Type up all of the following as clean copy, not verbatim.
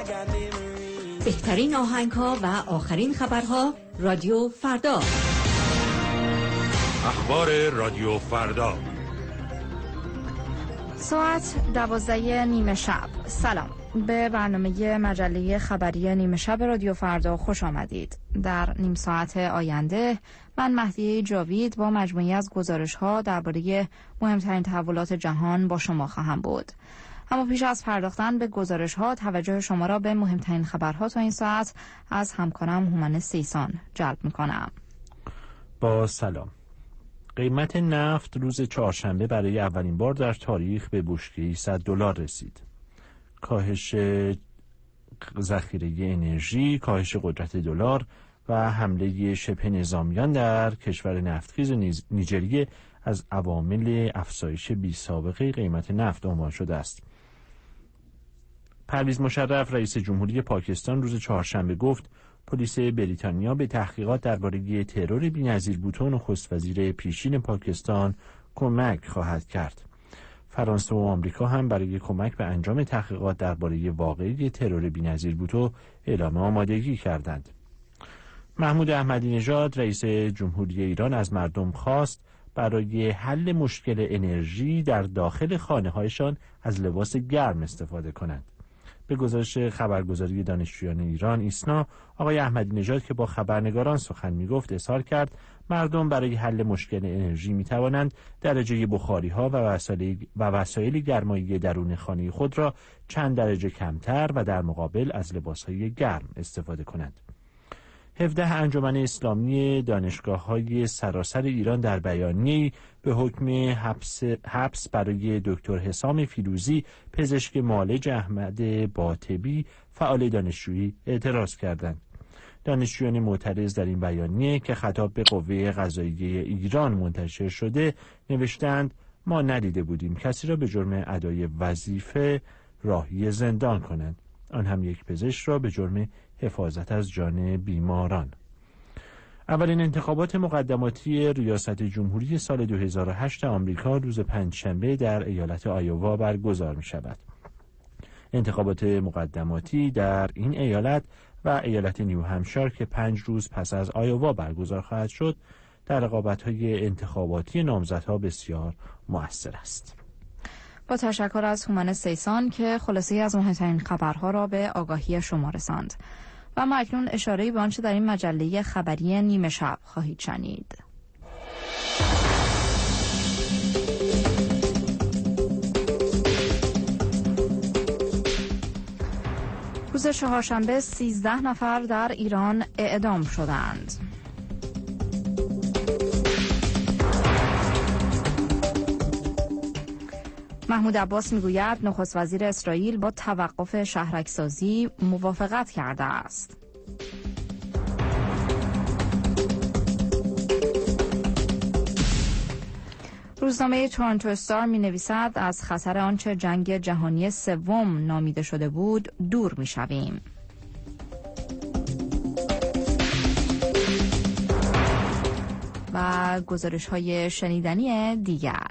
بهترین آهنگ‌ها و آخرین خبرها رادیو فردا. اخبار رادیو فردا. ساعت 12 نیمه شب. سلام. به برنامه مجله خبری نیمه شب رادیو فردا خوش آمدید. در نیم ساعت آینده من مهدیه جاوید با مجموعی از گزارش‌ها درباره مهمترین تحولات جهان با شما خواهم بود. اما پیش از پرداختن به گزارش‌ها توجه شما را به مهمترین خبرها تا این ساعت از همکارم هومن سیسان جلب می‌کنم. با سلام. قیمت نفت روز چهارشنبه برای اولین بار در تاریخ به بشکه‌ای $100 رسید. کاهش ذخیره انرژی، کاهش قدرت دلار و حمله شبه نظامیان در کشور نفتخیز نیجریه از عوامل افزایش بی‌سابقه قیمت نفت عنوان شده است. پرویز مشرف رئیس جمهوری پاکستان روز چهارشنبه گفت پلیس بریتانیا به تحقیقات درباره ترور بی‌نظیر بوتو نخست وزیر پیشین پاکستان کمک خواهد کرد. فرانسه و آمریکا هم برای کمک به انجام تحقیقات درباره واقعه ترور بی‌نظیر بوتو اعلام آمادگی کردند. محمود احمدی نژاد رئیس جمهوری ایران از مردم خواست برای حل مشکل انرژی در داخل خانه‌هایشان از لباس گرم استفاده کنند. به گزارش خبرگزاری دانشجویان ایران ایسنا، آقای احمدی نژاد که با خبرنگاران سخن می‌گفت اظهار کرد مردم برای حل مشکل انرژی می‌توانند درجه بخاری‌ها و وسایل گرمایی درون خانه خود را چند درجه کمتر و در مقابل از لباس‌های گرم استفاده کنند. 17 انجمن اسلامی دانشگاه‌های سراسر ایران در بیانیه‌ای به حکم حبس برای دکتر حسام فیروزی، پزشک معالج احمد باطبی، فعال دانشجویی اعتراض کردند. دانشجویان معترض در این بیانیه که خطاب به قوه قضاییه ایران منتشر شده نوشتند ما ندیده بودیم کسی را به جرم ادای وظیفه راهی زندان کنند، آن هم یک پزشک را به جرم حفاظت از جان بیماران. اولین انتخابات مقدماتی ریاست جمهوری سال 2008 آمریکا روز پنجشنبه در ایالت آیووا برگزار می شود. انتخابات مقدماتی در این ایالت و ایالت نیو همشایر که 5 روز پس از آیووا برگزار خواهد شد در رقابت‌های انتخاباتی نامزدها بسیار مؤثر است. با تشکر از هومن سیسان که خلاصه‌ای از مهمترین خبرها را به آگاهی شما رساند. و ما اکنون اشاره‌ای به آنچه در این مجله خبری نیمه شب خواهید شنید. روز چهارشنبه 13 نفر در ایران اعدام شدند. محمود عباس میگوید نخست وزیر اسرائیل با توقف شهرک‌سازی موافقت کرده است. روزنامه تورنتو استار می نویسد از خطر آنچه جنگ جهانی سوم نامیده شده بود دور می شویم. و گزارش های شنیدنی دیگر.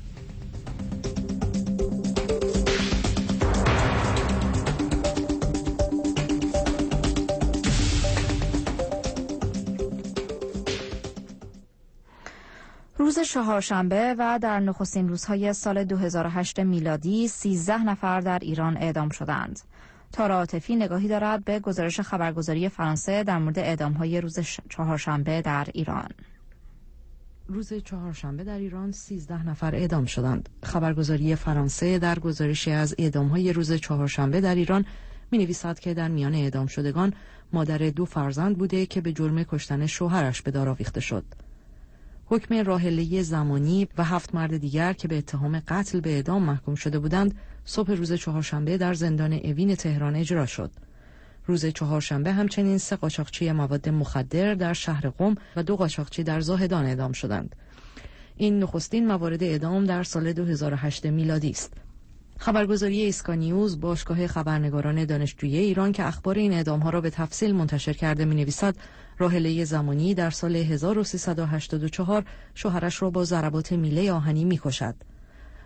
روز چهارشنبه و در نخستین روزهای سال 2008 میلادی 13 نفر در ایران اعدام شدند. تارا عاطفی نگاهی دارد به گزارش خبرگزاری فرانسه در مورد اعدام‌های روز چهارشنبه در ایران. روز چهارشنبه در ایران 13 نفر اعدام شدند. خبرگزاری فرانسه در گزارشی از اعدام‌های روز چهارشنبه در ایران می‌نویسد که در میان اعدام شدگان مادر 2 فرزند بوده که به جرم کشتن شوهرش به دار آویخته شد. حکم راحله زمانی و 7 مرد دیگر که به اتهام قتل به اعدام محکوم شده بودند صبح روز چهارشنبه در زندان اوین تهران اجرا شد. روز چهارشنبه همچنین 3 قاچاقچی مواد مخدر در شهر قم و 2 قاچاقچی در زاهدان اعدام شدند. این نخستین موارد اعدام در سال 2008 میلادی است. خبرگزاری اسکانیوز باشگاه خبرنگاران دانشجویی ایران که اخبار این اعدام‌ها را به تفصیل منتشر کرده می‌نویسد راحله زمانی در سال 1384 شوهرش را با ضربات میله آهنی می‌کشد.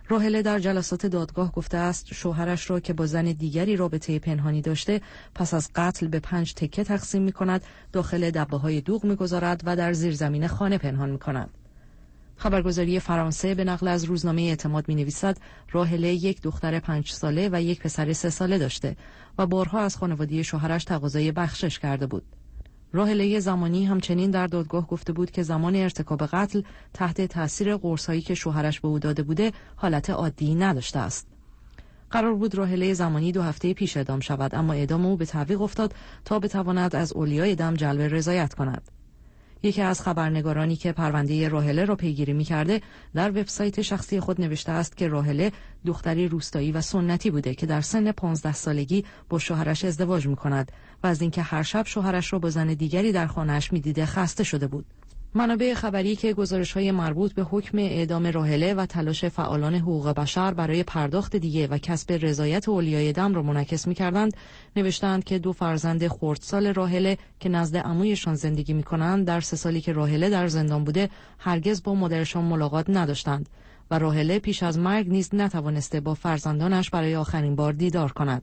راحله در جلسات دادگاه گفته است شوهرش را که با زن دیگری رابطه پنهانی داشته پس از قتل به 5 تکه تقسیم می‌کند، داخل دبه‌های دوغ می‌گذارد و در زیرزمین خانه پنهان می‌کند. خبرگزاری فرانسه به نقل از روزنامه اعتماد می‌نویسد راحله یک دختر 5 ساله و یک پسر 3 ساله داشته و بارها از خانواده شوهرش تقاضای بخشش کرده بود. راحله زمانی همچنین در دادگاه گفته بود که زمان ارتکاب قتل تحت تأثیر قرص‌هایی که شوهرش به او داده بوده حالت عادی نداشته است. قرار بود راحله زمانی 2 هفته پیش اعدام شود، اما اعدام او به تعویق افتاد تا بتواند از اولیای دم جلب رضایت کند. یکی از خبرنگارانی که پرونده راحله را پیگیری می‌کرده در وبسایت شخصی خود نوشته است که راحله دختری روستایی و سنتی بوده که در سن 15 سالگی با شوهرش ازدواج می‌کند و از اینکه هر شب شوهرش را با زن دیگری در خانه‌اش می‌دیده خسته شده بود. منابع خبری که گزارش‌های مربوط به حکم اعدام راحله و تلاش فعالان حقوق بشر برای پرداخت دیه و کسب رضایت اولیای دم را منعکس می‌کردند، نوشتند که 2 فرزند خردسال راحله که نزد عمویشان زندگی می‌کنند در 3 سالی که راحله در زندان بوده هرگز با مادرشان ملاقات نداشتند و راحله پیش از مرگ نیز نتوانسته با فرزندانش برای آخرین بار دیدار کند.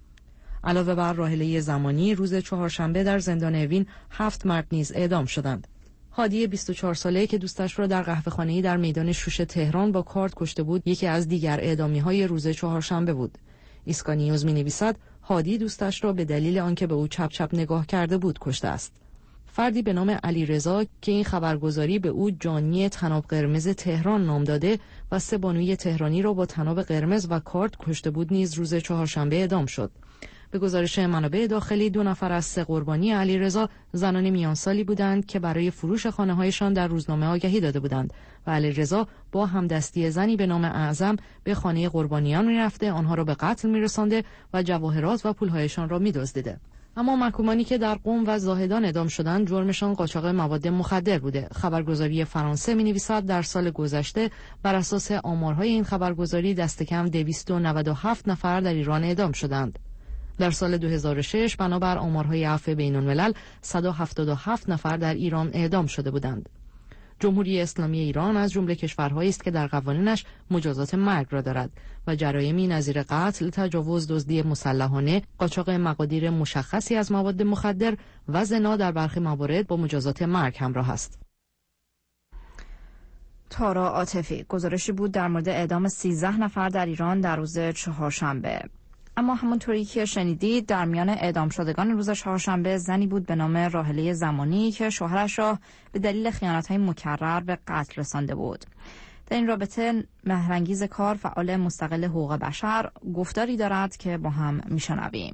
علاوه بر راحله زمانی، روز چهارشنبه در زندان اوین 7 مرد نیز اعدام شدند. هادی 24 ساله که دوستش را در قهوه‌خانه‌ای در میدان شوش تهران با کارد کشته بود، یکی از دیگر اعدامی‌های روز چهارشنبه بود. اسکانیوز می‌نویسد هادی دوستش را به دلیل آنکه به او چپ چپ نگاه کرده بود کشته است. فردی به نام علیرضا که این خبرگزاری به او جانی طناب قرمز تهران نام داده و 3 بانوی تهرانی را با طناب قرمز و کارد کشته بود نیز روز چهارشنبه اعدام شد. به گزارش منابع داخلی 2 نفر از 3 قربانی علیرضا زنان میانسالی بودند که برای فروش خانه‌هایشان در روزنامه آگهی داده بودند و علیرضا با همدستی زنی به نام اعظم به خانه قربانیان می‌رفته، آنها را به قتل می‌رسانده و جواهرات و پول‌هایشان را می‌دزدیده. اما محکومانی که در قم و زاهدان اعدام شدند جرمشان قاچاق مواد مخدر بوده. خبرگزاری فرانسه می‌نویسد در سال گذشته بر اساس آمارهای این خبرگزاری دست کم 297 نفر در ایران اعدام شدند. در سال 2006 بنابر آمارهای عفو بین‌الملل 177 نفر در ایران اعدام شده بودند. جمهوری اسلامی ایران از جمله کشورهایی است که در قوانینش مجازات مرگ را دارد و جرایمی نظیر قتل، تجاوز، دزدی مسلحانه، قاچاق مقادیر مشخصی از مواد مخدر و زنا در برخی موارد با مجازات مرگ همراه است. تارا عاطفی گزارشی بود در مورد اعدام 13 نفر در ایران در روز چهارشنبه. اما همونطوری که شنیدید در میان اعدام شدگان روز چهارشنبه زنی بود به نام راحله زمانی که شوهرش را به دلیل خیانت‌های مکرر به قتل رسانده بود. در این رابطه مهرانگیز کار فعال مستقل حقوق بشر گفتاری دارد که با هم میشنویم.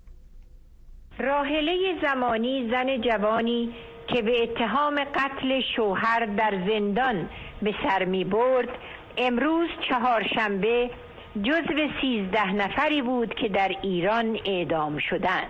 راحله زمانی زن جوانی که به اتهام قتل شوهر در زندان به سر می برد امروز چهارشنبه جزو 13 نفری بود که در ایران اعدام شدند.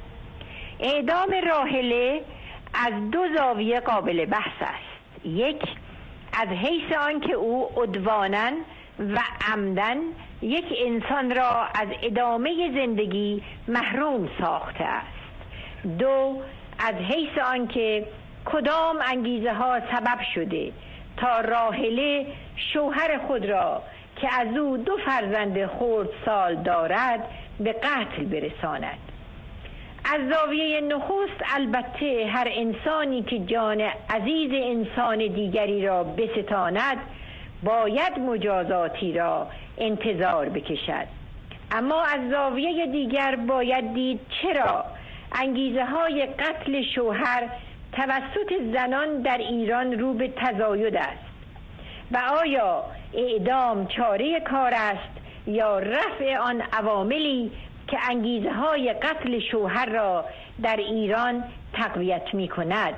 اعدام راحله از 2 زاویه قابل بحث است. یک، از حیث آنکه او عدواناً و عمداً یک انسان را از ادامه زندگی محروم ساخته است. 2، از حیث آنکه کدام انگیزه ها سبب شده تا راحله شوهر خود را که از او 2 فرزند خردسال دارد به قتل برساند. از زاویه نخست البته هر انسانی که جان عزیز انسان دیگری را بستاند باید مجازاتی را انتظار بکشد، اما از زاویه دیگر باید دید چرا انگیزه های قتل شوهر توسط زنان در ایران رو به تزاید است و آیا اعدام چاره کار است یا رفع آن عواملی که انگیزه های قتل شوهر را در ایران تقویت می کند.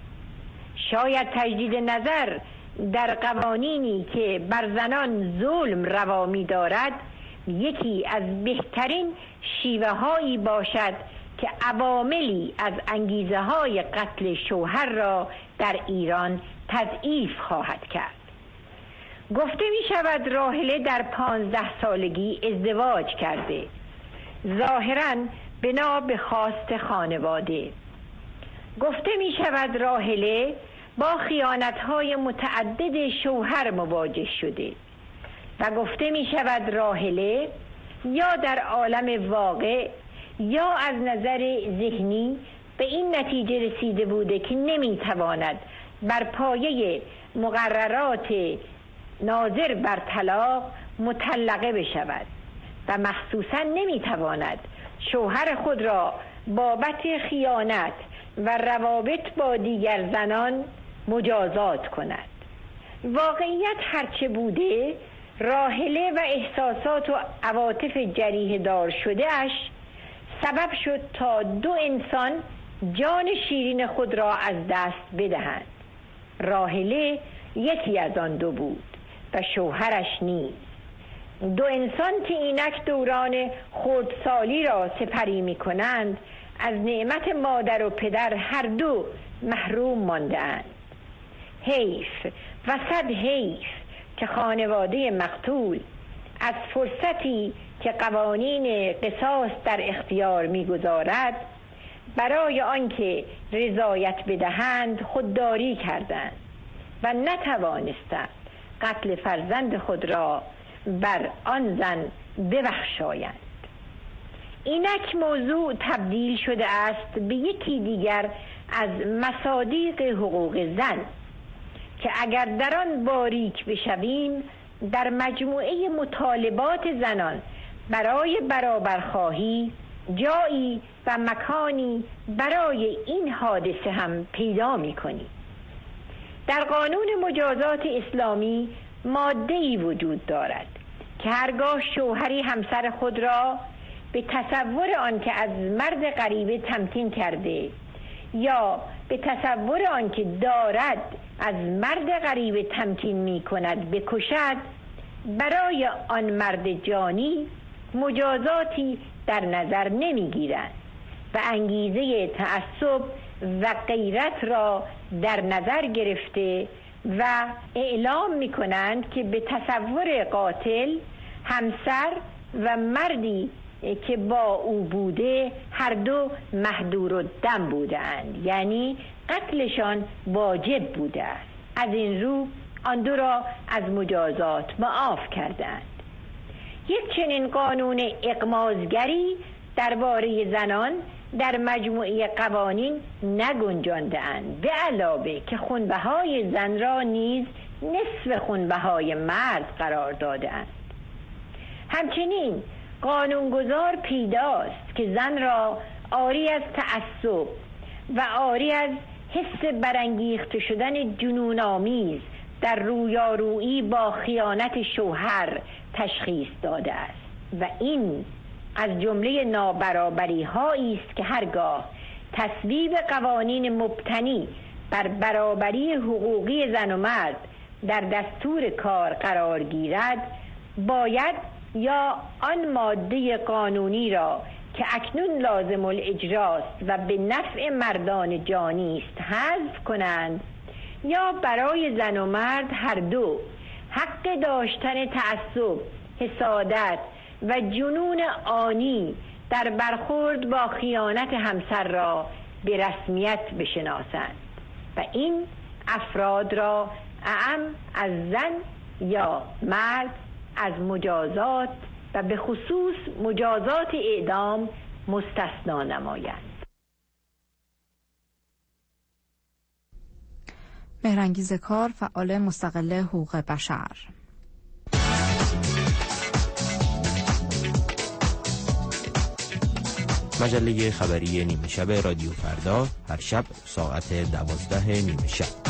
شاید تجدید نظر در قوانینی که بر زنان ظلم روا می دارد یکی از بهترین شیوه هایی باشد که عواملی از انگیزه های قتل شوهر را در ایران تضعیف خواهد کرد. گفته می شود راحله در 15 سالگی ازدواج کرده، ظاهراً بنا به خواست خانواده. گفته می شود راحله با خیانت‌های متعدد شوهر مواجه شده، و گفته می شود راحله یا در عالم واقع یا از نظر ذهنی به این نتیجه رسیده بوده که نمی تواند بر پایه مقررات ناظر بر طلاق مطلقه بشود و مخصوصا نمی تواند شوهر خود را بابت خیانت و روابط با دیگر زنان مجازات کند. واقعیت هرچه بوده، راحله و احساسات و عواطف جریحه دار شده اش سبب شد تا دو انسان جان شیرین خود را از دست بدهند. راحله یکی از آن دو بود و شوهرش نیز. دو انسان که اینک دوران خردسالی را سپری می کنند از نعمت مادر و پدر هر دو محروم مانده اند. حیف و صد حیف که خانواده مقتول از فرصتی که قوانین قصاص در اختیار می‌گذارد برای آنکه رضایت بدهند خودداری کردند و نتوانستند قتل فرزند خود را بر آن زن ببخشایند. اینک موضوع تبدیل شده است به یکی دیگر از مصادیق حقوق زن که اگر در آن باریک بشویم در مجموعه مطالبات زنان برای برابرخواهی جایی و مکانی برای این حادثه هم پیدا می‌کنیم. در قانون مجازات اسلامی ماده‌ای وجود دارد که هرگاه شوهری همسر خود را به تصور آنکه از مرد غریبه تمکین کرده یا به تصور آنکه دارد از مرد غریبه تمکین می کند بکشد، برای آن مرد جانی مجازاتی در نظر نمی گیرند و انگیزه تعصب و غیرت را در نظر گرفته و اعلام می کنند که به تصور قاتل همسر و مردی که با او بوده هر دو محضور الدم بودند، یعنی قتلشان واجب بوده است. از این رو آن دو را از مجازات معاف کردند. یک چنین قانون اغماضگری درباره زنان در مجموعه قوانین نگنجانده‌اند، به علاوه که خونبهای زن را نیز نصف خونبهای مرد قرار داده‌اند. همچنین قانونگذار پیداست که زن را عاری از تعصب و عاری از حس برانگیخته شدن جنون‌آمیز در رویارویی با خیانت شوهر تشخیص داده است و این از جمله نابرابری هایی است که هرگاه تصویب قوانین مبتنی بر برابری حقوقی زن و مرد در دستور کار قرار گیرد باید یا آن ماده قانونی را که اکنون لازم الاجراست و به نفع مردان جانی است حذف کنند یا برای زن و مرد هر دو حق داشتن تعصب، حسادت و جنون آنی در برخورد با خیانت همسر را به رسمیت بشناسند و این افراد را اعم از زن یا مرد از مجازات و به خصوص مجازات اعدام مستثنا نمایند. مهرانگیز کار، فعال مستقل حقوق بشر. مجله خبری نیمه شب رادیو فردا، هر شب ساعت 12 نیمه شب.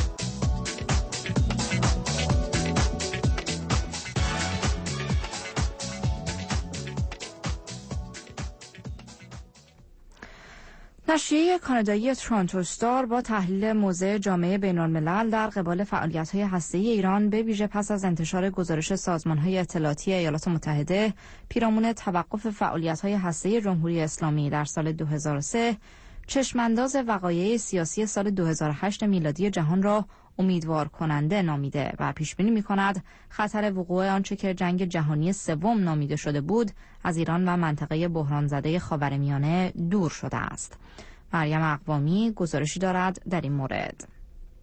نشریه کانادایی تورنتو استار با تحلیل موضع جامعه بین‌الملل در قبال فعالیت‌های هسته‌ای ایران به ویژه پس از انتشار گزارش سازمان‌های اطلاعاتی ایالات متحده پیرامون توقف فعالیت‌های هسته‌ای جمهوری اسلامی در سال 2003 چشمانداز وقایع سیاسی سال 2008 میلادی جهان را امیدوار کننده نامیده و پیش بینی می‌کند خطر وقوع آنچه که جنگ جهانی سوم نامیده شده بود از ایران و منطقه بحران زده خاورمیانه دور شده است. مریم اقوامی گزارشی دارد در این مورد.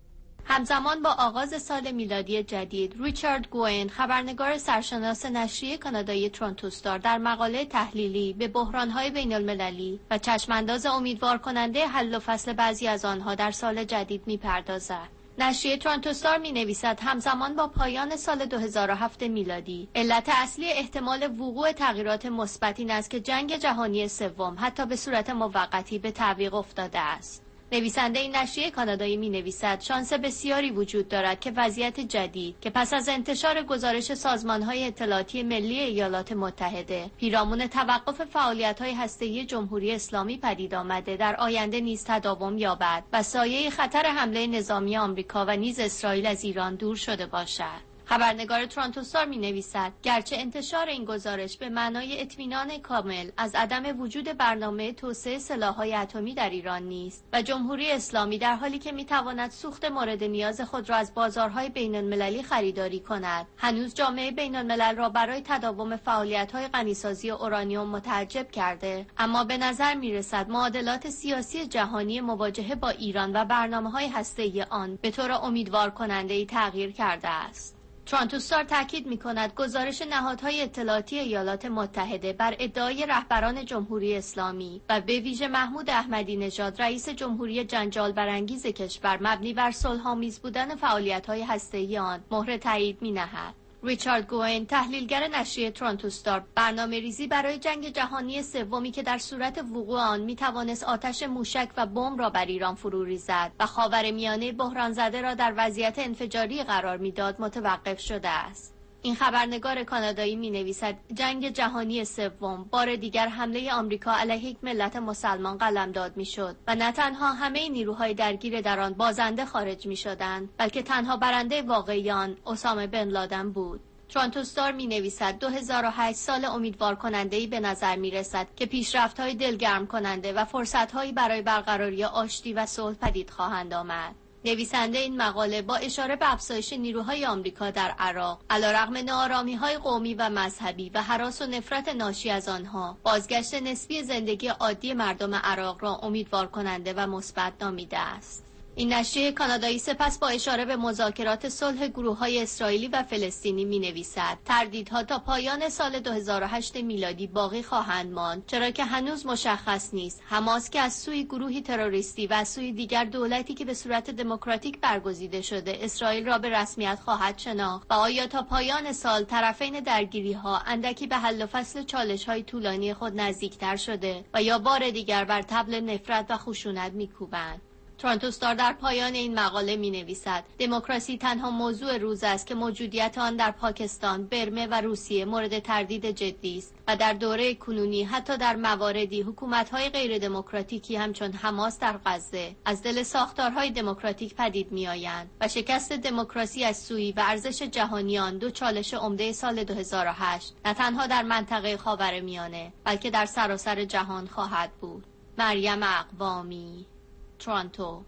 همزمان با آغاز سال میلادی جدید، ریچارد گوین، خبرنگار سرشناس نشریه کانادایی تورنتو استار، در مقاله تحلیلی به بحران‌های بین‌المللی و چشمانداز امیدوار کننده حل و فصل بعضی از آنها در سال جدید می‌پردازد. نشریه تورنتو استار می‌نویسد همزمان با پایان سال 2007 میلادی، علت اصلی احتمال وقوع تغییرات مثبت این است که جنگ جهانی سوم حتی به صورت موقتی به تعویق افتاده است. نویسنده این نشریه کانادایی می‌نویسد شانس بسیاری وجود دارد که وضعیت جدید که پس از انتشار گزارش سازمان‌های اطلاعاتی ملی ایالات متحده پیرامون توقف فعالیت‌های هسته‌ای جمهوری اسلامی پدید آمده در آینده نیز تداوم یابد و سایه خطر حمله نظامی آمریکا و نیز اسرائیل از ایران دور شده باشد. خبرنگار تورنتو استار می‌نویسد گرچه انتشار این گزارش به معنای اطمینان کامل از عدم وجود برنامه توسعه سلاح‌های اتمی در ایران نیست و جمهوری اسلامی در حالی که می‌تواند سوخت مورد نیاز خود را از بازارهای بین‌المللی خریداری کند، هنوز جامعه بین‌الملل را برای تداوم فعالیت‌های غنیسازی اورانیوم متعجب کرده، اما به نظر می‌رسد معادلات سیاسی جهانی مواجهه با ایران و برنامه‌های هسته‌ای آن به طور امیدوار کننده‌ای تغییر کرده است. تورنتو استار تاکید می‌کند گزارش نهادهای اطلاعاتی ایالات متحده بر ادعای رهبران جمهوری اسلامی و به ویژه محمود احمدی نژاد رئیس جمهوری جنجال برانگیز کشور مبنی بر صلح‌آمیز بودن فعالیت‌های هسته‌ای آن مهر تایید می‌نهد. ریچارد گوین، تحلیلگر نشریه تورنتو استار، برنامه‌ریزی برای جنگ جهانی سومی که در صورت وقوع آن می‌توانست آتش موشک و بمب را بر ایران فرو ریزد و خاورمیانه بحران زده را در وضعیت انفجاری قرار می‌داد، متوقف شده است. این خبرنگار کانادایی می‌نویسد جنگ جهانی سوم بار دیگر حمله آمریکا علیه یک ملت مسلمان قلمداد می‌شد و نه تنها همه نیروهای درگیر در آن بازنده خارج می‌شدند، بلکه تنها برنده واقعی آن اسامه بن لادن بود. تورنتو استار می‌نویسد 2008 سال امیدوار کننده‌ای به نظر می‌رسد که پیشرفت‌های دلگرم کننده و فرصت‌هایی برای برقراری آشتی و صلح پدید خواهند آمد. نویسنده این مقاله با اشاره به افزایش نیروهای آمریکا در عراق، علیرغم ناآرامی‌های قومی و مذهبی و هراس و نفرت ناشی از آنها، بازگشت نسبی زندگی عادی مردم عراق را امیدوار کننده و مثبت نامیده است. این نشریه کانادایی سپس با اشاره به مذاکرات صلح گروه‌های اسرائیلی و فلسطینی می‌نویسد تردیدها تا پایان سال 2008 میلادی باقی خواهند ماند، چرا که هنوز مشخص نیست حماس که از سوی گروهی تروریستی و از سوی دیگر دولتی که به صورت دموکراتیک برگزیده شده اسرائیل را به رسمیت خواهد شناخت و آیا تا پایان سال طرفین درگیری‌ها اندکی به حل و فصل چالش‌های طولانی خود نزدیکتر شده و یا بار دیگر بر طبل نفرت و خشونت می‌کوبند. تورنتو استار در پایان این مقاله می‌نویسد دموکراسی تنها موضوع روز است که موجودیت آن در پاکستان، برمه و روسیه مورد تردید جدی است و در دوره کنونی حتی در مواردی حکومت‌های غیر دموکراتیکی همچون حماس در غزه از دل ساختارهای دموکراتیک پدید می‌آیند و شکست دموکراسی از سوی و ارزش جهانی آن دو چالش عمده سال 2008 نه تنها در منطقه خاورمیانه بلکه در سراسر جهان خواهد بود. مریم اقوامی، تورنتو.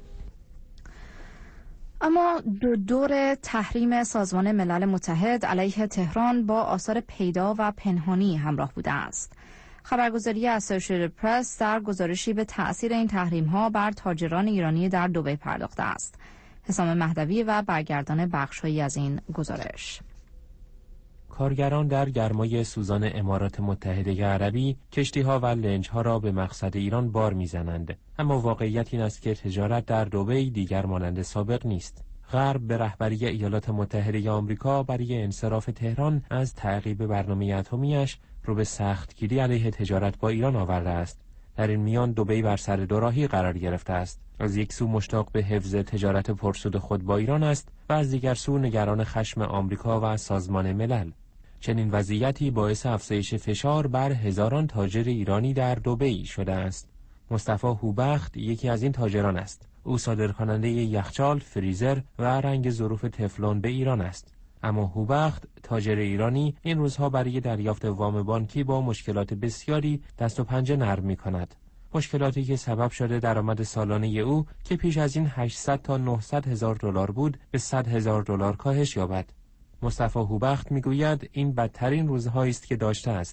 اما دور تحریم سازمان ملل متحد علیه تهران با آثار پیدا و پنهانی همراه بوده است. خبرگزاری اسوسییتد پرس در گزارشی به تأثیر این تحریم‌ها بر تاجران ایرانی در دبی پرداخته است. حسام مهدوی و برگردان بخش‌هایی از این گزارش. کارگران در گرمای سوزان امارات متحده عربی کشتی‌ها و لنج‌ها را به مقصد ایران بار می‌زنند، اما واقعیت این است که تجارت در دبی دیگر مانند سابق نیست. غرب به رهبری ایالات متحده آمریکا برای انصراف تهران از تعقیب برنامه اتمی‌اش رو به سختگیری علیه تجارت با ایران آورده است. در این میان دبی بر سر دوراهی قرار گرفته است. از یک سو مشتاق به حفظ تجارت پرسود خود با ایران است و از دیگر سو نگران خشم آمریکا و سازمان ملل. چنین وضعیتی باعث افزایش فشار بر هزاران تاجر ایرانی در دبی شده است. مصطفی هوبخت یکی از این تاجران است. او صادرکننده یخچال، فریزر و رنگ ظروف تفلون به ایران است. اما هوبخت، تاجر ایرانی، این روزها برای دریافت وام بانکی با مشکلات بسیاری دست و پنجه نرم می‌کند. مشکلاتی که سبب شده درآمد سالانه او که پیش از این 800 تا 900 هزار دلار بود به 100 هزار دلار کاهش یابد. مصطفی هوبخت میگوید این بدترین روزهایی است که داشته است.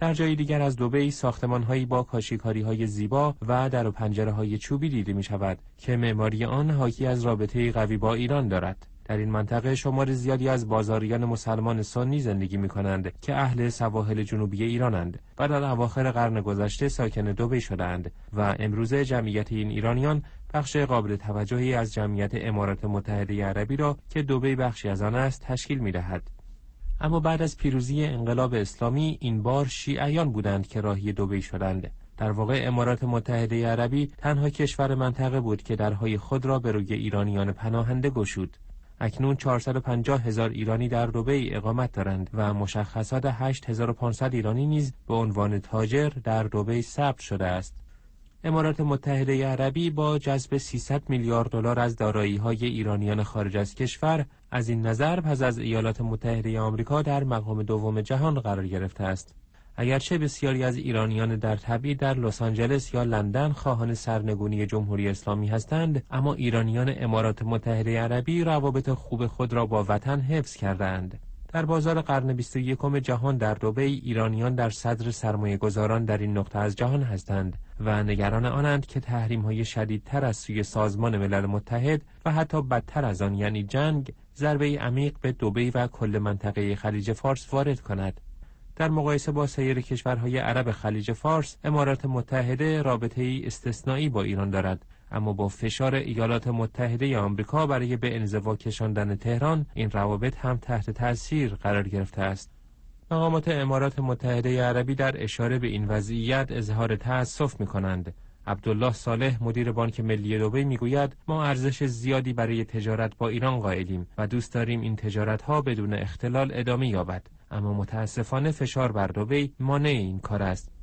در جای دیگر از دبی ساختمان‌هایی با کاشی‌کاری‌های زیبا و در و پنجره‌های چوبی دیده می‌شود که معماری آن حاکی از رابطه قوی با ایران دارد. در این منطقه شمار زیادی از بازاریان مسلمان سنی زندگی می‌کنند که اهل سواحل جنوبی ایرانند و در اواخر قرن گذشته ساکن دبی شدند و امروزه جمعیت این ایرانیان بخش قابل توجهی از جمعیت امارات متحده عربی را که دبی بخشی از آن است تشکیل می‌دهد. اما بعد از پیروزی انقلاب اسلامی این بار شیعیان بودند که راهی دبی شدند. در واقع امارات متحده عربی تنها کشور منطقه بود که درهای خود را به روی ایرانیان پناهنده گشود. اکنون 450,000 ایرانی در دبی اقامت دارند و مشخصات 8,500 ایرانی نیز به عنوان تاجر در دبی ثبت شده است. امارات متحده عربی با جذب 300 میلیارد دلار از دارایی‌های ایرانیان خارج از کشور از این نظر پس از ایالات متحده آمریکا در مقام دوم جهان قرار گرفته است. اگرچه بسیاری از ایرانیان در تبعید در لس آنجلس یا لندن خواهان سرنگونی جمهوری اسلامی هستند، اما ایرانیان امارات متحده عربی روابط خوب خود را با وطن حفظ کردند. در بازار قرن 21 جهان در دبی ایرانیان در صدر سرمایه‌گذاران در این نقطه از جهان هستند و نگران آنند که تحریم‌های شدیدتر از سوی سازمان ملل متحد و حتی بدتر از آن یعنی جنگ ضربه عمیق به دبی و کل منطقه خلیج فارس وارد کند. در مقایسه با سایر کشورهای عرب خلیج فارس، امارات متحده رابطه‌ای استثنایی با ایران دارد، اما با فشار ایالات متحده آمریکا برای به انزوا کشاندن تهران، این روابط هم تحت تاثیر قرار گرفته است. مقامات امارات متحده عربی در اشاره به این وضعیت اظهار تأسف می‌کنند. عبدالله صالح مدیر بانک ملی دبی میگوید ما ارزش زیادی برای تجارت با ایران قائلیم و دوست داریم این تجارت‌ها بدون اختلال ادامه یابد، اما متاسفانه فشار بر دبی مانع این کار است.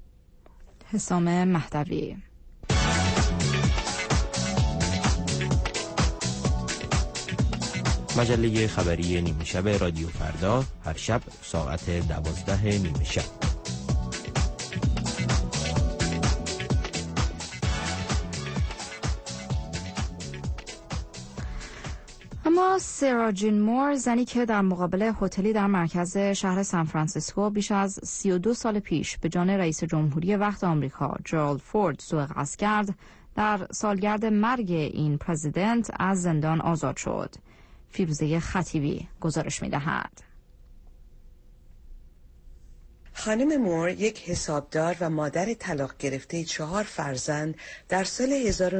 حسام مهدوی. مجله خبری نیمه شب رادیو فردا، هر شب ساعت 12 نیمه شب. اما سارا جین مور، زنی که در مقابل هتلی در مرکز شهر سان فرانسیسکو بیش از 32 سال پیش به جان رئیس جمهوری وقت آمریکا جرالد فورد سوء قصد کرد، در سالگرد مرگ این پرزیدنت از زندان آزاد شد. فیروزه خطیبی گزارش می‌دهد. خانم مور، یک حسابدار و مادر طلاق گرفته 4 فرزند، در سال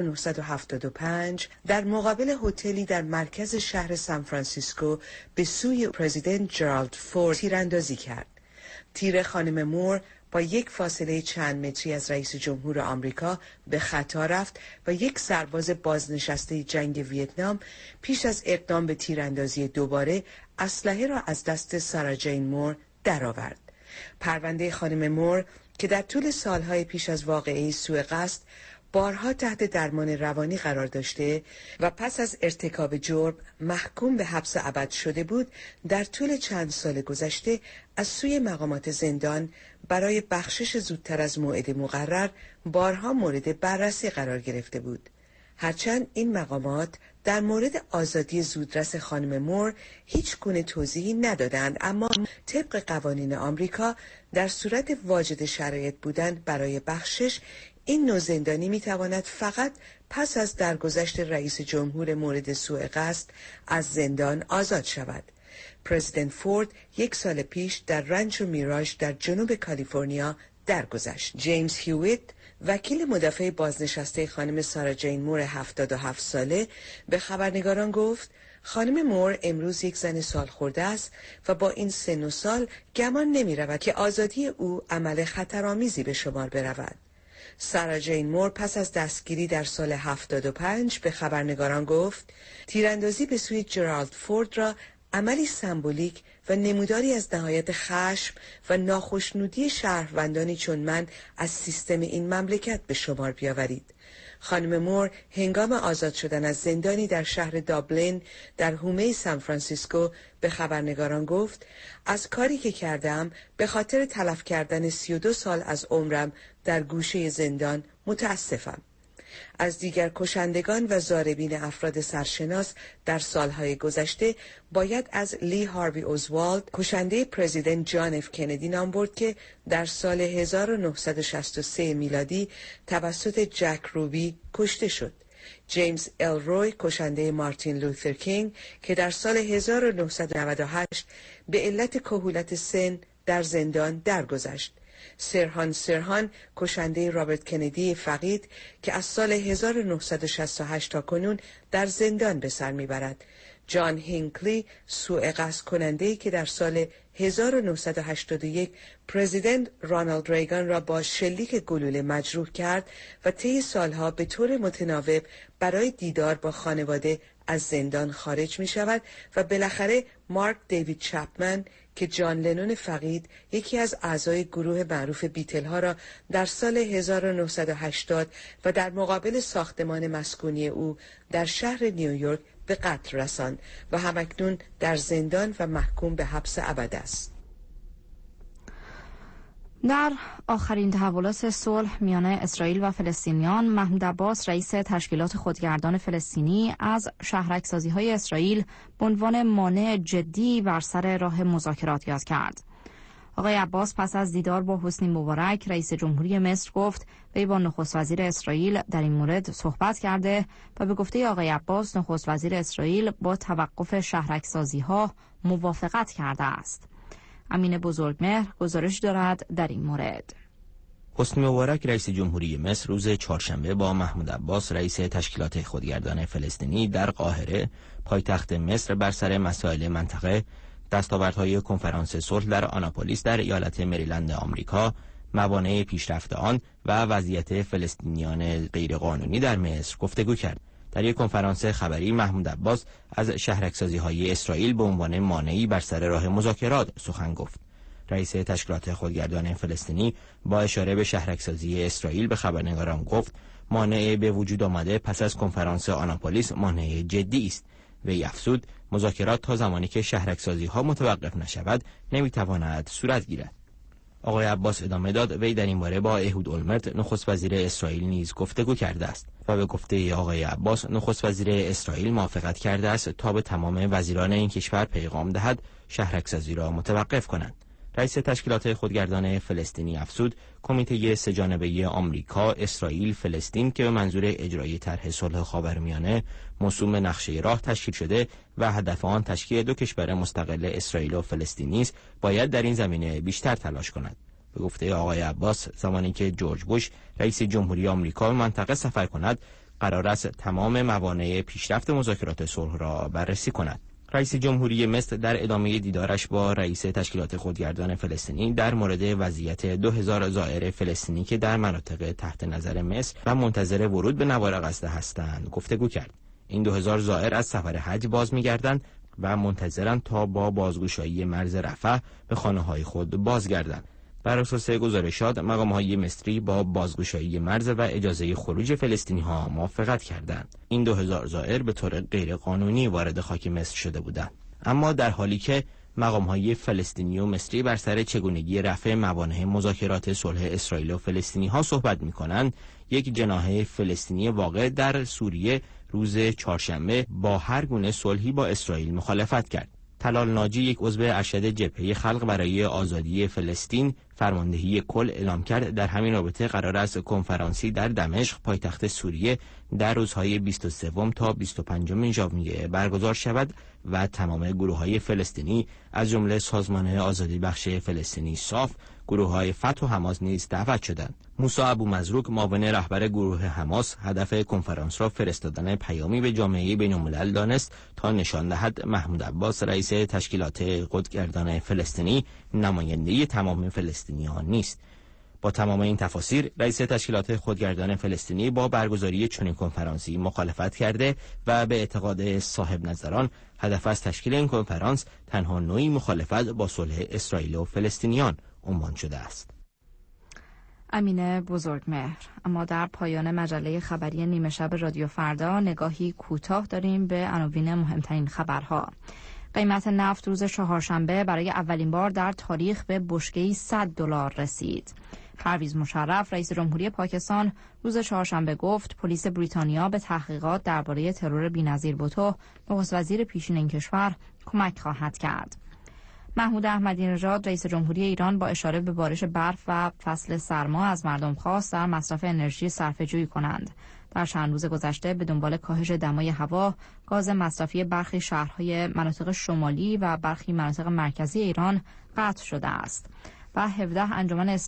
1975 در مقابل هتلی در مرکز شهر سان فرانسیسکو به سوی پرزیدنت جرالد فورد تیراندازی کرد. تیر خانم مور با یک فاصله چند متری از رئیس جمهور آمریکا به خطا رفت و یک سرباز بازنشسته جنگ ویتنام پیش از اقدام به تیراندازی دوباره اسلحه را از دست سارا جین مور درآورد. پرونده خانم مور که در طول سالهای پیش از واقعه سوء قصد بارها تحت درمان روانی قرار داشته و پس از ارتکاب جرم محکوم به حبس ابد شده بود، در طول چند سال گذشته از سوی مقامات زندان برای بخشش زودتر از موعد مقرر بارها مورد بررسی قرار گرفته بود. هرچند این مقامات در مورد آزادی زودرس خانم مور هیچ گونه توضیحی ندادند، اما طبق قوانین آمریکا در صورت واجد شرایط بودن برای بخشش، این نوع زندانی میتواند فقط پس از درگذشت رئیس جمهور مورد سوء قصد از زندان آزاد شود. پرزیدنت فورد 1 سال پیش در رانچو میراژ در جنوب کالیفرنیا درگذشت. جیمز هیویت، وکیل مدافع بازنشسته خانم سارا جین مور 77 ساله، به خبرنگاران گفت خانم مور امروز یک زن سالخورده است و با این سن و سال گمان نمی رود که آزادی او عمل خطرآمیزی به شمار برود. سارا جین مور پس از دستگیری در سال 75 به خبرنگاران گفت تیراندازی به سوی جرالد فورد را عملی سمبولیک و نموداری از نهایت خشم و ناخشنودی شهروندانی چون من از سیستم این مملکت به شمار بیاورید. خانم مور هنگام آزاد شدن از زندانی در شهر دابلین در حومه سان فرانسیسکو به خبرنگاران گفت از کاری که کردم به خاطر تلف کردن 32 سال از عمرم در گوشه زندان متاسفم. از دیگر کشندگان و ضاربین افراد سرشناس در سالهای گذشته باید از لی هاروی اوزوالد، کشنده پرزیدنت جان اف کندی نام برد که در سال 1963 میلادی توسط جک روبی کشته شد. جیمز الروی، کشنده مارتین لوتر کینگ که در سال 1998 به علت کهولت سن در زندان درگذشت. سرهان سرهان، کشنده رابرت کندی فقید که از سال 1968 تا کنون در زندان به سر میبرد. جان هینکلی، سوء قصد کننده‌ای که در سال 1981 پرزیدنت رونالد ریگان را با شلیک گلوله مجروح کرد و طی سالها به طور متناوب برای دیدار با خانواده از زندان خارج می شود و بالاخره مارک دیوید چپمن که جان لنون فقید، یکی از اعضای گروه معروف بیتل ها را در سال 1980 و در مقابل ساختمان مسکونی او در شهر نیویورک به قتل رساند و همکنون در زندان و محکوم به حبس ابد است. در آخرین تحولات صلح میان اسرائیل و فلسطینیان، محمود عباس رئیس تشکیلات خودگردان فلسطینی از شهرک‌سازی‌های اسرائیل به عنوان مانع جدی بر سر راه مذاکرات یاد کرد. آقای عباس پس از دیدار با حسنی مبارک رئیس جمهوری مصر گفت وی با نخست وزیر اسرائیل در این مورد صحبت کرده و به گفته آقای عباس نخست وزیر اسرائیل با توقف شهرک‌سازی‌ها موافقت کرده است. امین بزرگمهر گزارش دارد در این مورد. حسنی مبارک رئیس جمهوری مصر روز چهارشنبه با محمود عباس رئیس تشکیلات خودگردان فلسطینی در قاهره پایتخت مصر بر سر مسائل منطقه، دستاوردهای کنفرانس صلح در آناپولیس در ایالت مریلند آمریکا، موانع پیشرفت آن و وضعیت فلسطینیان غیرقانونی در مصر گفتگو کرد. در یک کنفرانس خبری محمود عباس از شهرک‌سازی‌های اسرائیل به عنوان مانعی بر سر راه مذاکرات سخن گفت. رئیس تشکیلات خودگردان فلسطینی با اشاره به شهرک‌سازی اسرائیل به خبرنگاران گفت مانع به وجود آمده پس از کنفرانس آناپولیس مانع جدی است. وی افزود مذاکرات تا زمانی که شهرک‌سازی‌ها متوقف نشود نمی‌تواند صورت گیرد. آقای عباس ادامه داد وی در این باره با اهود اولمرت نخست وزیر اسرائیل نیز گفتگو کرده است و به گفته آقای عباس نخست وزیر اسرائیل موافقت کرده است تا به تمام وزیران این کشور پیغام دهد شهرک‌سازی را متوقف کنند. رئیس تشکیلات خودگردان فلسطینی افزود کمیته سه‌جانبه آمریکا، اسرائیل، فلسطین که به منظور اجرای طرح صلح خاورمیانه موسوم نقشه راه تشکیل شده و هدف آن تشکیل دو کشور مستقل اسرائیل و فلسطینی است، باید در این زمینه بیشتر تلاش کند. به گفته آقای عباس زمانی که جورج بوش رئیس جمهوری آمریکا به منطقه سفر کند، قرار است تمام موانع پیشرفت مذاکرات صلح را بررسی کند. رئیس جمهوری مصر در ادامه دیدارش با رئیس تشکیلات خودگردان فلسطینی در مورد وضعیت 2000 زائر فلسطینی که در مناطق تحت نظر مصر و منتظر ورود به نوار غزه هستند گفتگو کرد. این 2000 زائر از سفر حج باز می‌گردند و منتظرند تا با بازگشایی مرز رفح به خانه‌های خود بازگردند. بر اساس گزارشات مقام‌های مصری با بازگشایی مرز و اجازه خروج فلسطینی‌ها موافقت کردند. این 2000 زائر به طور غیرقانونی وارد خاک مصر شده بودند. اما در حالی که مقام‌های فلسطینی و مصری بر سر چگونگی رفع موانع مذاکرات صلح اسرائیل و فلسطینی‌ها صحبت می‌کنند، یک جناح فلسطینی واقع در سوریه روز چهارشنبه با هر گونه صلحی با اسرائیل مخالفت کرد. طلال ناجی، یک عضو ارشد جبهه خلق برای آزادی فلسطین، فرماندهی کل اعلام کرد در همین رابطه قرار است کنفرانسی در دمشق پایتخت سوریه در روزهای 23 تا 25 ژانویه برگزار شود و تمام گروه‌های فلسطینی از جمله سازمان آزادی بخش فلسطینی صاف، گروه‌های فتح و حماس نیز دعوت شدند. موسی ابومزروک، معاون رهبر گروه حماس، هدف کنفرانس را فرستادن پیامی به جامعه بین‌الملل دانست تا نشان دهد محمود عباس رئیس تشکیلات خودگردان فلسطینی نماینده تمام فلسطینیان نیست. با تمام این تفاسیر رئیس تشکیلات خودگردان فلسطینی با برگزاری چنین کنفرانسی مخالفت کرده و به اعتقاد صاحب نظران هدف از تشکیل این کنفرانس تنها نوعی مخالفت با صلح اسرائیل و فلسطینیان عنوان شده است. امین بزرگمهر. اما در پایان مجله خبری نیمه شب رادیو فردا نگاهی کوتاه داریم به عناوین مهمترین خبرها. قیمت نفت روز چهارشنبه برای اولین بار در تاریخ به بشکه‌ای $100 رسید. پرویز مشرف رئیس جمهوری پاکستان روز چهارشنبه گفت پلیس بریتانیا به تحقیقات درباره ترور بی‌نظیر بوتو نخست وزیر پیشین این کشور کمک خواهد کرد. محمود احمدی نژاد رئیس جمهوری ایران با اشاره به بارش برف و فصل سرما از مردم خواست در مصرف انرژی صرفه‌جویی کنند. در چند روز گذشته به دنبال کاهش دمای هوا، گاز مصرفی برخی شهرهای مناطق شمالی و برخی مناطق مرکزی ایران قطع شده است و 17 انجمن